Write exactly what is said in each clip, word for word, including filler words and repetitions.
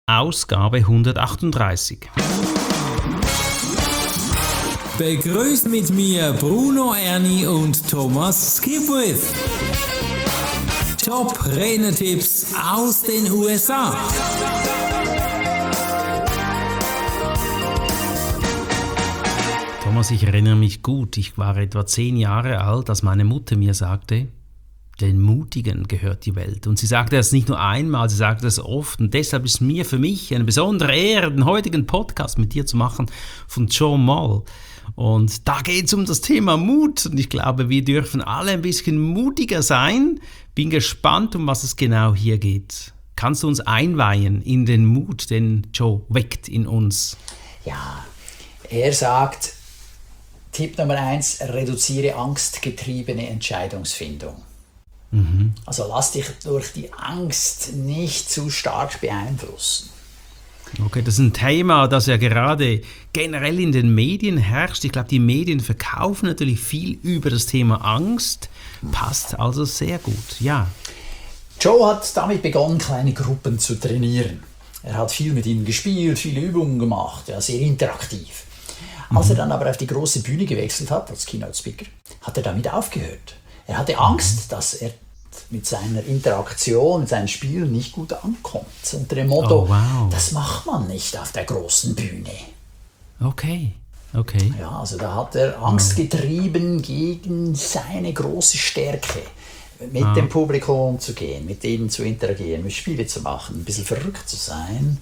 Ausgabe hundertachtunddreißig. Begrüßt mit mir Bruno Erni und Thomas Skipwith. Top-Renner-Tipps aus den U S A. Thomas, ich erinnere mich gut, ich war etwa zehn Jahre alt, als meine Mutter mir sagte, den Mutigen gehört die Welt. Und sie sagte das nicht nur einmal, sie sagte das oft. Und deshalb ist mir für mich eine besondere Ehre, den heutigen Podcast mit dir zu machen von Joe Moll. Und da geht es um das Thema Mut. Und ich glaube, wir dürfen alle ein bisschen mutiger sein. Bin gespannt, um was es genau hier geht. Kannst du uns einweihen in den Mut, den Joe weckt in uns? Ja, er sagt, Tipp Nummer eins, reduziere angstgetriebene Entscheidungsfindung. Mhm. Also lass dich durch die Angst nicht zu stark beeinflussen. Okay, das ist ein Thema, das ja gerade generell in den Medien herrscht. Ich glaube, die Medien verkaufen natürlich viel über das Thema Angst. Passt also sehr gut, ja. Joe hat damit begonnen, kleine Gruppen zu trainieren. Er hat viel mit ihnen gespielt, viele Übungen gemacht, ja, sehr interaktiv. Als mhm. er dann aber auf die große Bühne gewechselt hat, als Keynote-Speaker, hat er damit aufgehört. Er hatte Angst, dass er mit seiner Interaktion, mit seinen Spielen nicht gut ankommt. Unter dem Motto, oh, wow. das macht man nicht auf der großen Bühne. Okay, okay. Ja, also da hat er Angst getrieben gegen seine große Stärke, mit ah. dem Publikum zu gehen, mit ihnen zu interagieren, mit Spiele zu machen, ein bisschen verrückt zu sein.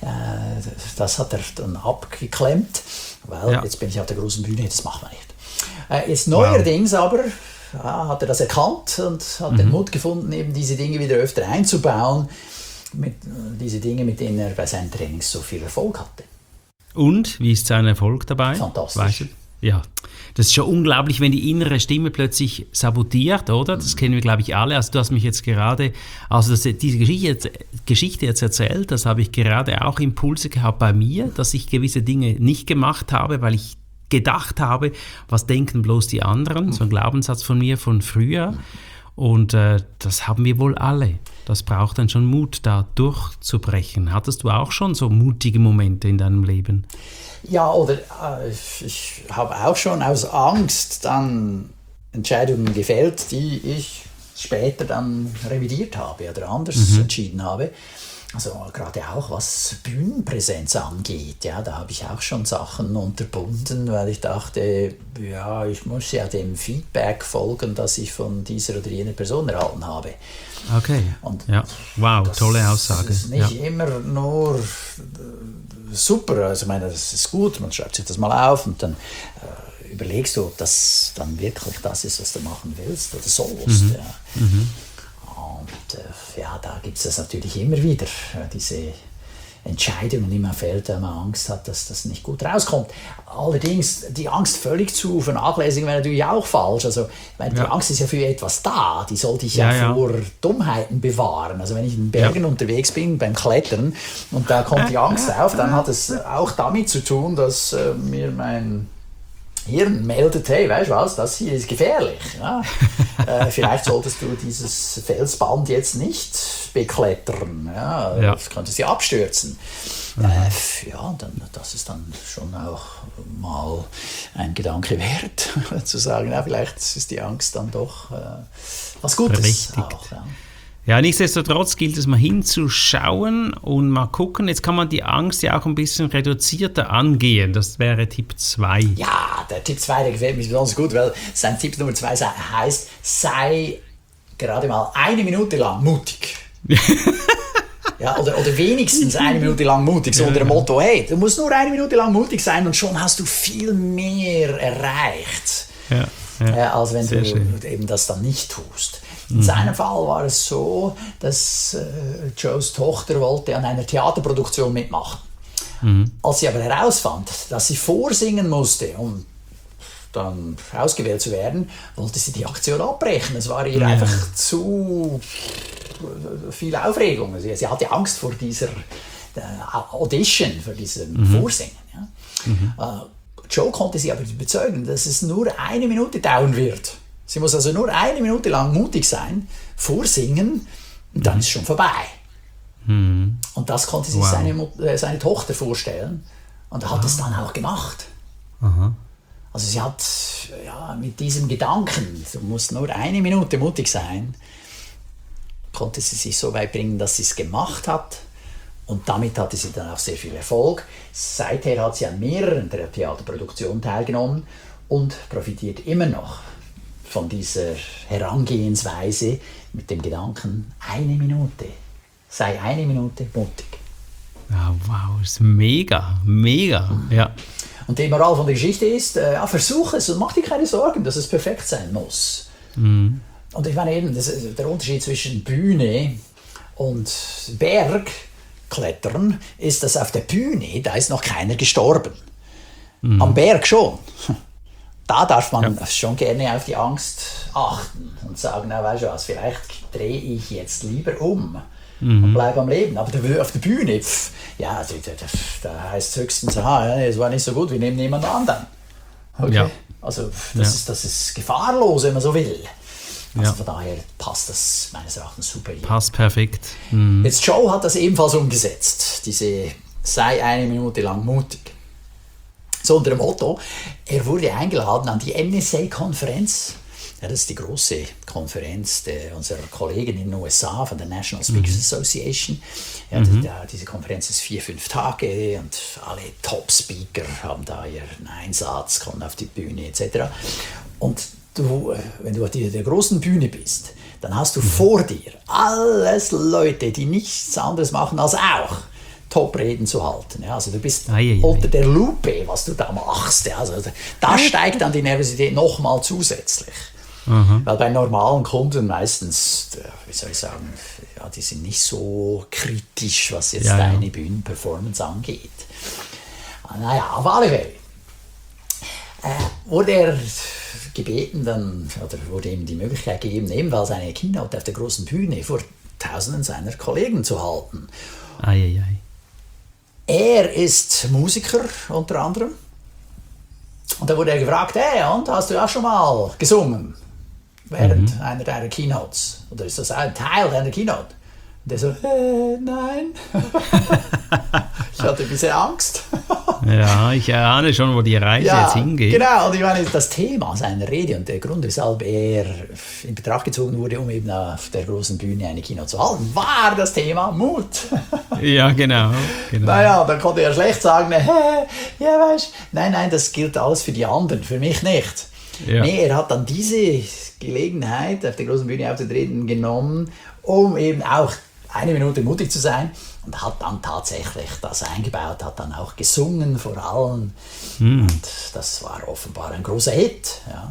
Das hat er dann abgeklemmt, weil ja. jetzt bin ich auf der großen Bühne, das macht man nicht. Jetzt neuerdings wow. aber ja, hat er das erkannt und hat mhm. den Mut gefunden, eben diese Dinge wieder öfter einzubauen, mit, diese Dinge, mit denen er bei seinen Trainings so viel Erfolg hatte. Und, wie ist sein Erfolg dabei? Fantastisch. Weißt du? Ja, das ist schon unglaublich, wenn die innere Stimme plötzlich sabotiert, oder? Das kennen wir, glaube ich, alle. Also du hast mich jetzt gerade, also das, diese Geschichte jetzt, Geschichte jetzt erzählt, das habe ich gerade auch Impulse gehabt bei mir, dass ich gewisse Dinge nicht gemacht habe, weil ich gedacht habe, was denken bloß die anderen, so ein Glaubenssatz von mir von früher. Und äh, das haben wir wohl alle. Das braucht dann schon Mut, da durchzubrechen. Hattest du auch schon so mutige Momente in deinem Leben? Ja, oder äh, ich habe auch schon aus Angst dann Entscheidungen gefällt, die ich später dann revidiert habe oder anders mhm. entschieden habe. Also gerade auch was Bühnenpräsenz angeht, ja, da habe ich auch schon Sachen unterbunden, weil ich dachte, ja, ich muss ja dem Feedback folgen, das ich von dieser oder jener Person erhalten habe. Okay, und ja, wow, tolle Aussage. Das ist nicht ja. immer nur super, also ich meine, das ist gut, man schreibt sich das mal auf und dann äh, überlegst du, ob das dann wirklich das ist, was du machen willst oder sollst. Mhm. Ja. Mhm. Und äh, ja, da gibt es das natürlich immer wieder, äh, diese Entscheidungen, die man fällt, wenn man Angst hat, dass das nicht gut rauskommt. Allerdings, die Angst völlig zu vernachlässigen wäre natürlich auch falsch. Also, ich meine, die ja. Angst ist ja für etwas da, die sollte ich ja, ja vor ja. Dummheiten bewahren. Also wenn ich in den Bergen ja. unterwegs bin beim Klettern und da kommt die Angst auf, dann hat es auch damit zu tun, dass äh, mir mein Hirn meldet, hey, weißt du was, das hier ist gefährlich. Ja? äh, vielleicht solltest du dieses Felsband jetzt nicht beklettern. Ja? Ja. Das könnte sie abstürzen. Mhm. Äh, ja, dann, das ist dann schon auch mal ein Gedanke wert, zu sagen, ja, vielleicht ist die Angst dann doch äh, was Gutes. Berechtigt. Auch, ja. Ja, nichtsdestotrotz gilt es mal hinzuschauen und mal gucken. Jetzt kann man die Angst ja auch ein bisschen reduzierter angehen. Das wäre Tipp zwei. Ja, der Tipp zwei, der gefällt mir besonders gut, weil sein Tipp Nummer zwei heißt, sei gerade mal eine Minute lang mutig. Ja, oder, oder wenigstens eine Minute lang mutig, so unter dem Motto, hey, du musst nur eine Minute lang mutig sein und schon hast du viel mehr erreicht, ja, ja. Äh, als wenn Sehr du schön. eben das dann nicht tust. In mhm. seinem Fall war es so, dass äh, Joes Tochter wollte an einer Theaterproduktion mitmachen. Mhm. Als sie aber herausfand, dass sie vorsingen musste, um dann ausgewählt zu werden, wollte sie die Aktion abbrechen. Es war ihr ja. einfach zu viel Aufregung. Sie, sie hatte Angst vor dieser äh, Audition, vor diesem mhm. Vorsingen. Ja. Mhm. Äh, Joe konnte sie aber überzeugen, dass es nur eine Minute dauern wird. Sie muss also nur eine Minute lang mutig sein, vorsingen, und dann mhm. ist es schon vorbei. Mhm. Und das konnte sich Wow. seine, Mut- äh, seine Tochter vorstellen und hat es dann auch gemacht. Aha. Also sie hat ja, mit diesem Gedanken, du musst nur eine Minute mutig sein, konnte sie sich so weit bringen, dass sie es gemacht hat. Und damit hatte sie dann auch sehr viel Erfolg. Seither hat sie an mehreren der Theaterproduktionen teilgenommen und profitiert immer noch von dieser Herangehensweise mit dem Gedanken, eine Minute, sei eine Minute mutig. Ja, wow, ist mega, mega. Ja. Und die Moral von der Geschichte ist, äh, ja, versuch es und mach dir keine Sorgen, dass es perfekt sein muss. Mhm. Und ich meine eben, das ist der Unterschied zwischen Bühne und Bergklettern ist, dass auf der Bühne, da ist noch keiner gestorben. Mhm. Am Berg schon. Da darf man ja. schon gerne auf die Angst achten und sagen, na weißt du was, vielleicht drehe ich jetzt lieber um. Mhm. Und bleibe am Leben. Aber auf der Bühne, pff, ja, da, da, da heißt es höchstens, aha, es war nicht so gut, wir nehmen jemand anderen. Okay? Ja. Also das, ja. ist, das ist gefahrlos, wenn man so will. Also ja. von daher passt das meines Erachtens super hier. Passt perfekt. Mhm. Jetzt Joe hat das ebenfalls umgesetzt, diese sei eine Minute lang mutig. So unter dem Motto, er wurde eingeladen an die N S A-Konferenz. Ja, das ist die große Konferenz der, unserer Kollegen in den U S A von der National Speakers mhm. Association. Ja, mhm. die, diese Konferenz ist vier, fünf Tage und alle Top-Speaker haben da ihren Einsatz, kommen auf die Bühne et cetera. Und du, wenn du auf der großen Bühne bist, dann hast du mhm. vor dir alles Leute, die nichts anderes machen als auch Top-Reden zu halten. Ja, also du bist ei, ei, unter ei. der Lupe, was du da machst. Ja, also da steigt dann die Nervosität nochmal zusätzlich. Mhm. Weil bei normalen Kunden meistens, wie soll ich sagen, ja, die sind nicht so kritisch, was jetzt ja, deine ja. Bühnenperformance angeht. Naja, auf alle Fälle äh, wurde er gebeten, dann, oder wurde ihm die Möglichkeit gegeben, ebenfalls eine Keynote auf der großen Bühne vor Tausenden seiner Kollegen zu halten. Ei, ei, ei. Er ist Musiker unter anderem. Und da wurde er gefragt, hey, und hast du auch schon mal gesungen während mhm. einer deiner Keynotes? Oder ist das ein Teil deiner Keynote? Und er so, äh, nein. Ich hatte ein bisschen Angst. Ja, ich ahne schon, wo die Reise ja, jetzt hingeht. Genau, und ich meine, das Thema seiner Rede und der Grund, weshalb er in Betracht gezogen wurde, um eben auf der großen Bühne eine Keynote zu halten, war das Thema Mut. Ja, genau. genau. Naja, dann konnte er schlecht sagen, hey, ja, weißt, nein, nein, das gilt alles für die anderen, für mich nicht. Ja. Nee, er hat dann diese Gelegenheit, auf der großen Bühne aufzutreten, genommen, um eben auch eine Minute mutig zu sein und hat dann tatsächlich das eingebaut, hat dann auch gesungen vor allen. Hm. Und das war offenbar ein großer Hit. Ja.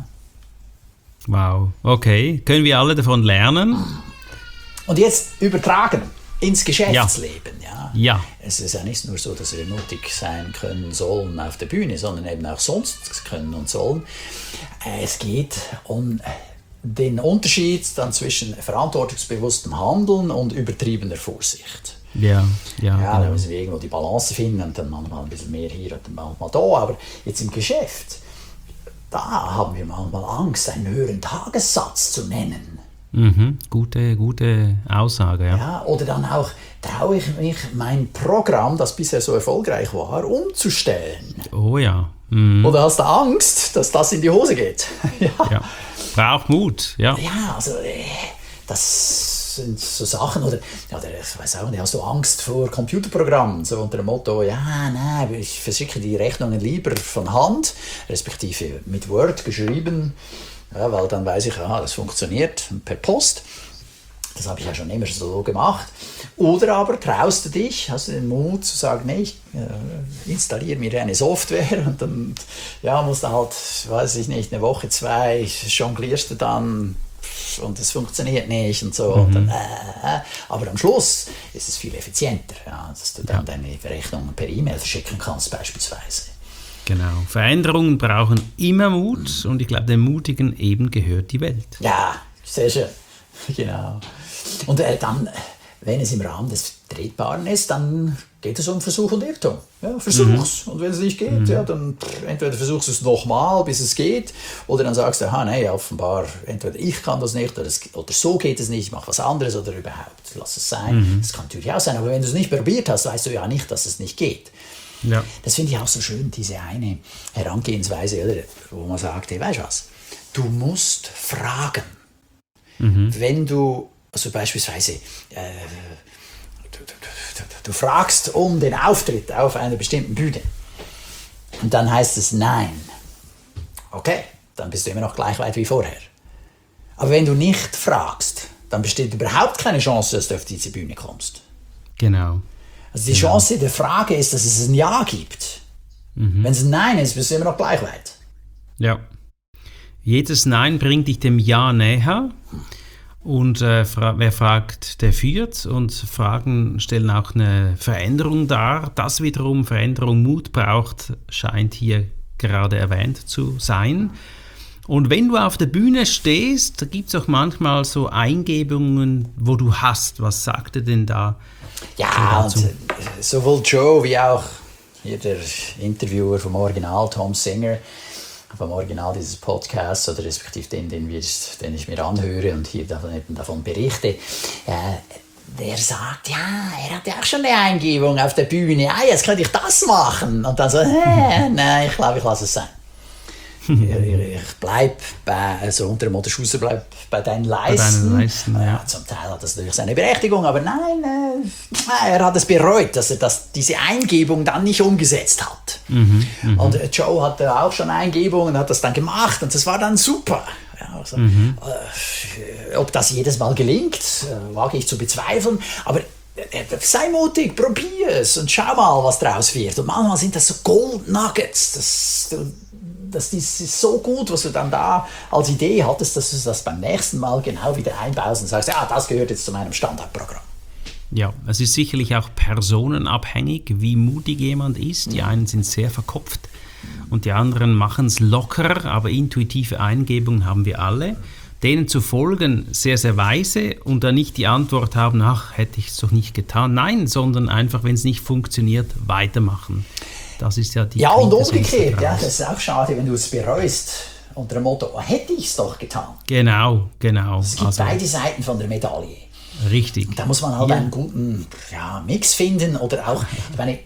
Wow, okay. Können wir alle davon lernen? Und jetzt übertragen ins Geschäftsleben. Ja. Ja. Es ist ja nicht nur so, dass wir mutig sein können sollen auf der Bühne, sondern eben auch sonst können und sollen. Es geht um den Unterschied dann zwischen verantwortungsbewusstem Handeln und übertriebener Vorsicht. Ja, ja, ja, genau. Da müssen wir irgendwo die Balance finden und dann manchmal ein bisschen mehr hier und manchmal da. Aber jetzt im Geschäft, da haben wir manchmal Angst, einen höheren Tagessatz zu nennen. Mhm, gute, gute Aussage, ja. Ja, oder dann auch, traue ich mich, mein Programm, das bisher so erfolgreich war, umzustellen. Oh ja. Mhm. Oder hast du Angst, dass das in die Hose geht? Ja. Ja. Braucht Mut, ja. Ja, also das sind so Sachen, oder, oder ich weiß auch nicht, hast du Angst vor Computerprogrammen, so unter dem Motto, ja, nein, ich verschicke die Rechnungen lieber von Hand, respektive mit Word geschrieben, ja, weil dann weiß ich, aha, das funktioniert per Post. Das habe ich ja schon immer so gemacht. Oder aber traust du dich, hast du den Mut zu sagen, nee, ich äh, installiere mir eine Software und dann ja, musst du halt, weiß ich nicht, eine Woche, zwei, jonglierst du dann und es funktioniert nicht und so. Mhm. Und dann, äh, aber am Schluss ist es viel effizienter, ja, dass du dann ja. deine Berechnungen per E-Mail verschicken kannst beispielsweise. Genau. Veränderungen brauchen immer Mut und ich glaube, dem Mutigen eben gehört die Welt. Ja, sehr schön. Genau. Und äh, dann, wenn es im Rahmen des Tretbaren ist, dann geht es um Versuch und Irrtum. Ja, versuch's. Mhm. Und wenn es nicht geht, mhm. ja, dann pff, entweder versuchst du es nochmal, bis es geht, oder dann sagst du, aha, nee, offenbar, entweder ich kann das nicht, oder, es, oder so geht es nicht, ich mache was anderes, oder überhaupt, lass es sein. Mhm. Das kann natürlich auch sein, aber wenn du es nicht probiert hast, weißt du ja nicht, dass es nicht geht. Ja. Das finde ich auch so schön, diese eine Herangehensweise, oder, wo man sagt, hey, weißt du was, du musst fragen. Mhm. Wenn du, also beispielsweise, äh, du, du, du, du fragst um den Auftritt auf einer bestimmten Bühne und dann heißt es nein. Okay, dann bist du immer noch gleich weit wie vorher. Aber wenn du nicht fragst, dann besteht überhaupt keine Chance, dass du auf diese Bühne kommst. Genau. Also die genau. Chance der Frage ist, dass es ein Ja gibt. Mhm. Wenn es ein Nein ist, bist du immer noch gleich weit. Ja. Jedes Nein bringt dich dem Ja näher. Und äh, fra- wer fragt, der führt. Und Fragen stellen auch eine Veränderung dar. Dass wiederum Veränderung Mut braucht, scheint hier gerade erwähnt zu sein. Und wenn du auf der Bühne stehst, da gibt es auch manchmal so Eingebungen, wo du hast. Was sagt er denn da? Ja, und sowohl Joe wie auch hier der Interviewer vom Original, Tom Singer, vom Original dieses Podcasts, oder respektive den, den, wir, den ich mir anhöre und hier davon, davon berichte, äh, der sagt, ja, er hat ja auch schon eine Eingebung auf der Bühne, ah, jetzt könnte ich das machen. Und dann so, äh, nein, ich glaube, ich lasse es sein. Ich bleibe bei, also unter dem Motto Schuster, bleib bei deinen Leisten. Bei deinen Leisten ja. Ja, zum Teil hat das natürlich seine Berechtigung, aber nein, äh, er hat es bereut, dass er das, diese Eingebung dann nicht umgesetzt hat. Mhm, mh. Und äh, Joe hatte auch schon Eingebungen und hat das dann gemacht und das war dann super. Ja, also, mhm. äh, ob das jedes Mal gelingt, äh, wage ich zu bezweifeln, aber äh, sei mutig, probier es und schau mal, was draus wird. Und manchmal sind das so Gold Nuggets, das du Das ist so gut, was du dann da als Idee hattest, dass du das beim nächsten Mal genau wieder einbaust und sagst, ja, das gehört jetzt zu meinem Standardprogramm. Ja, es ist sicherlich auch personenabhängig, wie mutig jemand ist. Die einen sind sehr verkopft und die anderen machen es locker, aber intuitive Eingebungen haben wir alle. Denen zu folgen, sehr, sehr weise und dann nicht die Antwort haben, ach, hätte ich es doch nicht getan. Nein, sondern einfach, wenn es nicht funktioniert, weitermachen. Das ist ja die Ja, und umgekehrt, ja, das ist auch schade, wenn du es bereust. Unter dem Motto, oh, hätte ich es doch getan. Genau, genau. Es gibt also, beide Seiten von der Medaille. Richtig. Und da muss man halt ja. einen guten ja, Mix finden. Oder auch, ich meine,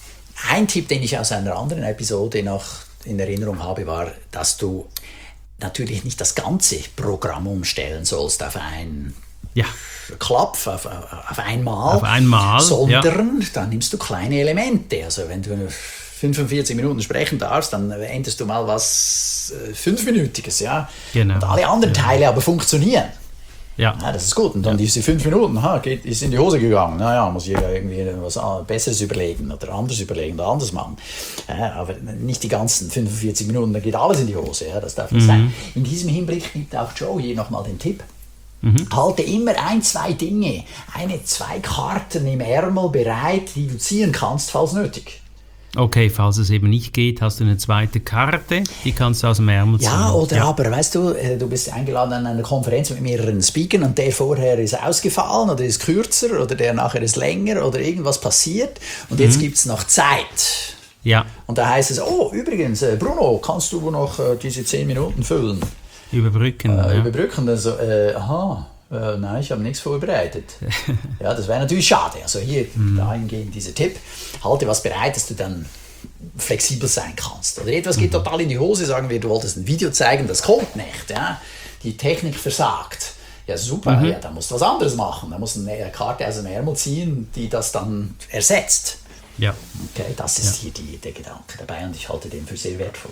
ein Tipp, den ich aus einer anderen Episode noch in Erinnerung habe, war, dass du natürlich nicht das ganze Programm umstellen sollst auf ein ja. Klapp, auf, auf einmal, auf einmal, sondern ja. dann nimmst du kleine Elemente. Also wenn du fünfundvierzig Minuten sprechen darfst, dann änderst du mal was äh, Fünfminütiges, ja. Genau. Und alle anderen ja. Teile aber funktionieren. Ja. Ja, das ist gut. Und dann ja. diese fünf Minuten, ha, geht, ist in die Hose gegangen. Naja, muss ich ja irgendwie was Besseres überlegen oder anderes überlegen oder anders machen. Ja, aber nicht die ganzen fünfundvierzig Minuten, dann geht alles in die Hose. Ja, das darf nicht mhm. sein. In diesem Hinblick gibt auch Joe hier nochmal den Tipp. Mhm. Halte immer ein, zwei Dinge, eine, zwei Karten im Ärmel bereit, die du ziehen kannst, falls nötig. Okay, falls es eben nicht geht, hast du eine zweite Karte, die kannst du aus dem Ärmel ziehen. Ja, oder ja. aber, weißt du, du bist eingeladen an einer Konferenz mit mehreren Speakern und der vorher ist ausgefallen oder ist kürzer oder der nachher ist länger oder irgendwas passiert und jetzt mhm. gibt es noch Zeit. Ja. Und da heißt es, oh, übrigens, Bruno, kannst du noch diese zehn Minuten füllen? Überbrücken. Äh, ja. Überbrücken, also, äh, aha, äh, nein, ich habe nichts vorbereitet. Ja, das wäre natürlich schade. Also hier mm. dahingehend dieser Tipp, halte was bereit, dass du dann flexibel sein kannst. Oder etwas geht mm. total in die Hose, sagen wir, du wolltest ein Video zeigen, das kommt nicht. Ja? Die Technik versagt. Ja, super, mm-hmm. ja, dann musst du was anderes machen. Da musst du eine Karte aus dem Ärmel ziehen, die das dann ersetzt. Ja. Okay, das ist ja. hier die, der Gedanke dabei und ich halte den für sehr wertvoll.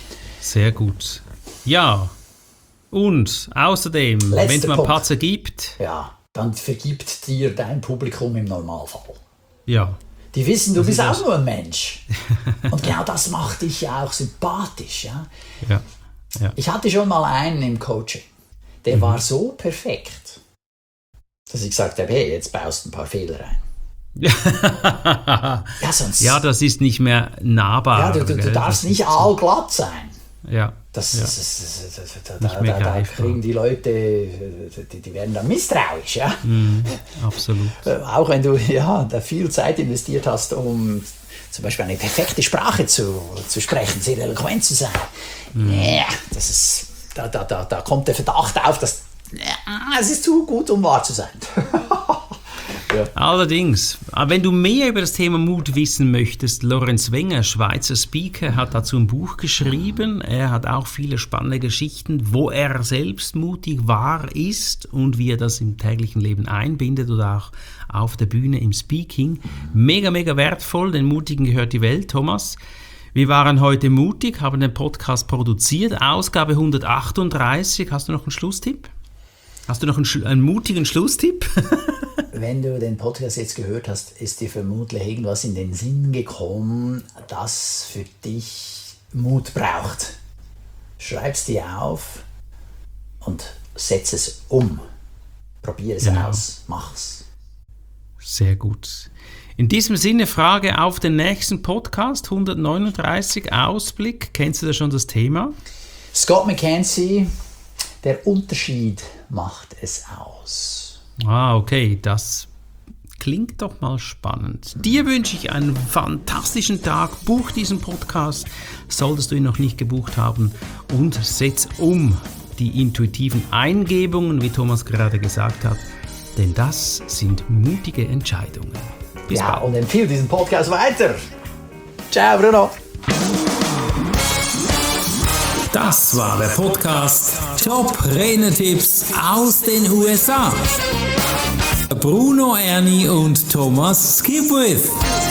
Sehr gut. Ja. Und außerdem, wenn es mal Patzer gibt... Ja, dann vergibt dir dein Publikum im Normalfall. Ja. Die wissen, du bist auch nur ein Mensch. Und genau das macht dich ja auch sympathisch. Ja? Ja. Ja. Ich hatte schon mal einen im Coaching, der mhm. war so perfekt, dass ich gesagt habe, hey, jetzt baust du ein paar Fehler ein. ja, sonst, ja, das ist nicht mehr nahbar. Ja, du, du, du darfst nicht allglatt sein. Ja. Das, ja. das, das, das, das, Nicht da, mehr da, da greifbar. kriegen die Leute, die, die werden dann misstrauisch. Ja? Mm, absolut. Auch wenn du ja, da viel Zeit investiert hast, um zum Beispiel eine perfekte Sprache zu, zu sprechen, sehr eloquent zu sein. Mm. Ja, das ist, da, da, da, da kommt der Verdacht auf, dass ja, es ist zu gut, um wahr zu sein. Ja. Allerdings, wenn du mehr über das Thema Mut wissen möchtest, Lorenz Wenger, Schweizer Speaker, hat dazu ein Buch geschrieben. Er hat auch viele spannende Geschichten, wo er selbst mutig war, ist und wie er das im täglichen Leben einbindet oder auch auf der Bühne im Speaking. Mega, mega wertvoll, den Mutigen gehört die Welt, Thomas. Wir waren heute mutig, haben den Podcast produziert, Ausgabe hundertachtunddreißig. Hast du noch einen Schlusstipp? Hast du noch einen, einen mutigen Schlusstipp? Wenn du den Podcast jetzt gehört hast, ist dir vermutlich irgendwas in den Sinn gekommen, das für dich Mut braucht. Schreib es dir auf und setz es um. Probier es Genau. aus, mach's. Sehr gut. In diesem Sinne Frage auf den nächsten Podcast, hundertneununddreißig, Ausblick. Kennst du da schon das Thema? Scott McKenzie, der Unterschied macht es aus. Ah, okay, das klingt doch mal spannend. Dir wünsche ich einen fantastischen Tag. Buch diesen Podcast, solltest du ihn noch nicht gebucht haben, und setz um die intuitiven Eingebungen, wie Thomas gerade gesagt hat, denn das sind mutige Entscheidungen. Bis Ja, bald. und empfehle diesen Podcast weiter. Ciao, Bruno. Das war der Podcast Top Renetipps aus den U S A. Bruno Erni und Thomas Skipwith.